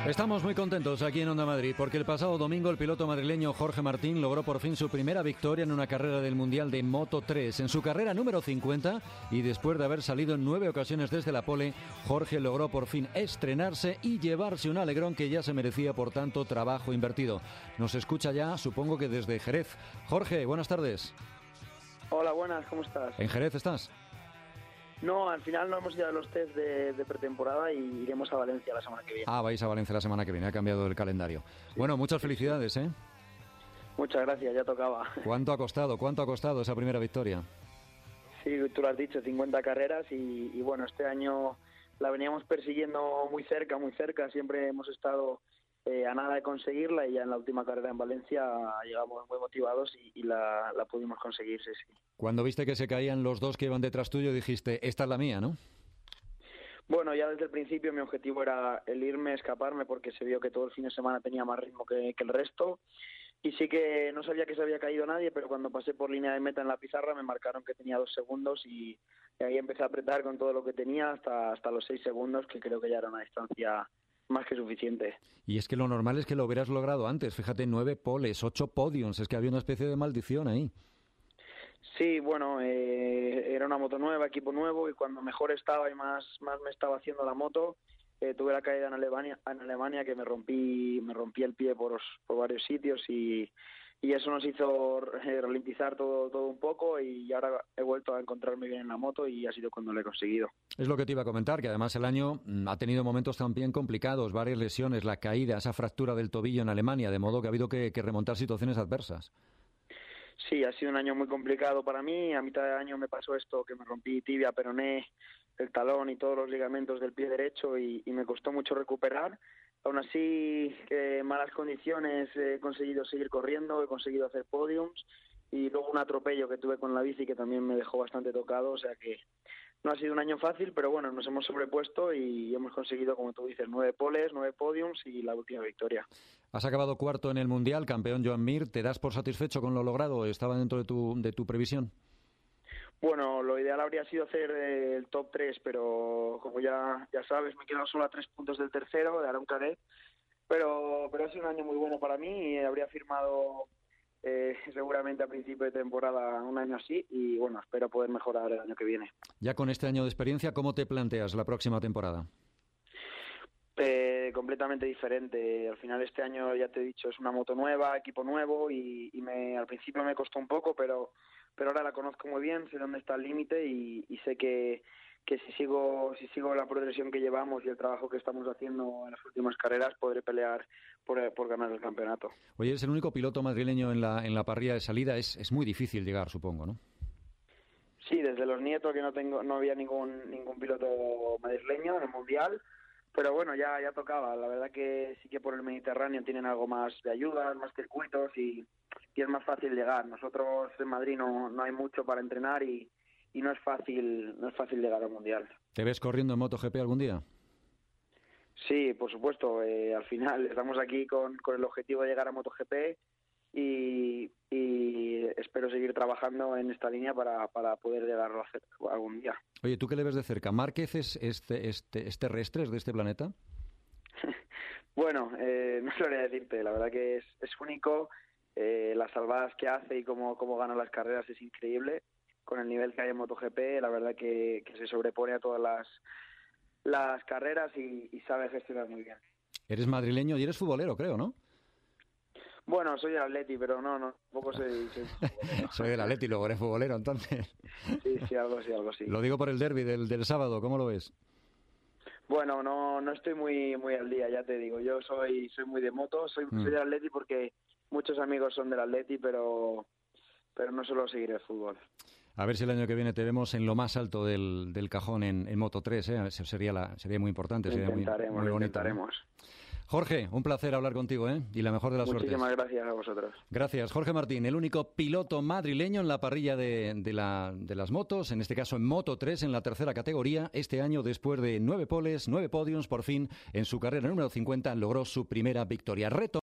Estamos muy contentos aquí en Onda Madrid porque el pasado domingo el piloto madrileño Jorge Martín logró por fin su primera victoria en una carrera del Mundial de Moto3. En su carrera número 50 y después de haber salido en 9 ocasiones desde la pole, Jorge logró por fin estrenarse y llevarse un alegrón que ya se merecía por tanto trabajo invertido. Nos escucha ya, supongo que desde Jerez. Jorge, buenas tardes. Hola, buenas, ¿cómo estás? ¿En Jerez estás? No, al final no hemos ido a los test de pretemporada y iremos a Valencia la semana que viene. Ah, vais a Valencia la semana que viene, ha cambiado el calendario. Sí. Bueno, muchas felicidades, ¿eh? Muchas gracias, ya tocaba. ¿Cuánto ha costado esa primera victoria? Sí, tú lo has dicho, 50 carreras y bueno, este año la veníamos persiguiendo muy cerca, siempre hemos estado a nada de conseguirla y ya en la última carrera en Valencia llegamos muy motivados y la pudimos conseguir, sí. Cuando viste que se caían los dos que iban detrás tuyo dijiste, esta es la mía, ¿no? Bueno, ya desde el principio mi objetivo era el irme, escaparme, porque se vio que todo el fin de semana tenía más ritmo que el resto. Y sí que no sabía que se había caído nadie, pero cuando pasé por línea de meta en la pizarra me marcaron que tenía 2 segundos y ahí empecé a apretar con todo lo que tenía hasta los 6 segundos, que creo que ya era una distancia más que suficiente. Y es que lo normal es que lo hubieras logrado antes. Fíjate, 9 poles, 8 podiums. Es que había una especie de maldición ahí. Sí, bueno, era una moto nueva, equipo nuevo, y cuando mejor estaba y más me estaba haciendo la moto, tuve la caída en Alemania que me rompí el pie por varios sitios y eso nos hizo ralentizar todo un poco y ahora he vuelto a encontrarme bien en la moto y ha sido cuando lo he conseguido. Es lo que te iba a comentar, que además el año ha tenido momentos también complicados, varias lesiones, la caída, esa fractura del tobillo en Alemania, de modo que ha habido que remontar situaciones adversas. Sí, ha sido un año muy complicado para mí. A mitad de año me pasó esto, que me rompí tibia, peroné, el talón y todos los ligamentos del pie derecho y me costó mucho recuperar. Aún así, en malas condiciones he conseguido seguir corriendo, he conseguido hacer podiums y luego un atropello que tuve con la bici que también me dejó bastante tocado, o sea que no ha sido un año fácil, pero bueno, nos hemos sobrepuesto y hemos conseguido, como tú dices, 9 poles, 9 podiums y la última victoria. Has acabado cuarto en el Mundial, campeón Joan Mir. ¿Te das por satisfecho con lo logrado? ¿Estaba dentro de tu previsión? Bueno, lo ideal habría sido hacer el top 3, pero como ya sabes, me he quedado solo a 3 puntos del tercero, de Aaron Canet, pero ha sido un año muy bueno para mí y habría firmado seguramente a principio de temporada un año así y bueno, espero poder mejorar el año que viene. Ya con este año de experiencia, ¿cómo te planteas la próxima temporada? Completamente diferente. Al final este año, ya te he dicho, es una moto nueva, equipo nuevo y al principio me costó un poco, pero ahora la conozco muy bien, sé dónde está el límite y sé que si sigo la progresión que llevamos y el trabajo que estamos haciendo en las últimas carreras, podré pelear por ganar el campeonato. Oye, eres el único piloto madrileño en la parrilla de salida. Es muy difícil llegar, supongo, ¿no? Sí, desde los nietos que no había ningún piloto madrileño en el Mundial, pero bueno, ya tocaba. La verdad que sí que por el Mediterráneo tienen algo más de ayuda, más circuitos y es más fácil llegar. Nosotros en Madrid no hay mucho para entrenar y no es fácil llegar al Mundial. ¿Te ves corriendo en MotoGP algún día? Sí, por supuesto. Al final estamos aquí con el objetivo de llegar a MotoGP y espero seguir trabajando en esta línea para poder llegarlo a hacer algún día. Oye, ¿tú qué le ves de cerca? ¿Márquez es terrestre, es de este planeta? Bueno, no sabría decirte. La verdad que es único. Las salvadas que hace y cómo gana las carreras es increíble. Con el nivel que hay en MotoGP, la verdad que se sobrepone a todas las carreras y sabe gestionar muy bien. Eres madrileño y eres futbolero, creo, ¿no? Bueno, soy del Atleti, pero no, tampoco soy Soy del Atleti, luego eres futbolero, entonces. Sí, algo así. Lo digo por el derbi del sábado, ¿cómo lo ves? Bueno, no estoy muy al día, ya te digo. Yo soy muy de moto, soy del Atleti porque muchos amigos son del Atleti, pero no suelo seguir el fútbol. A ver si el año que viene te vemos en lo más alto del cajón en Moto3, ¿eh? Eso sería muy importante, sería muy bonito. Intentaremos. Jorge, un placer hablar contigo, ¿eh? Y la mejor de las suertes. Muchísimas gracias a vosotros. Gracias, Jorge Martín, el único piloto madrileño en la parrilla de las motos, en este caso en Moto3, en la tercera categoría. Este año, después de 9 poles, 9 podiums, por fin, en su carrera número 50, logró su primera victoria. Reto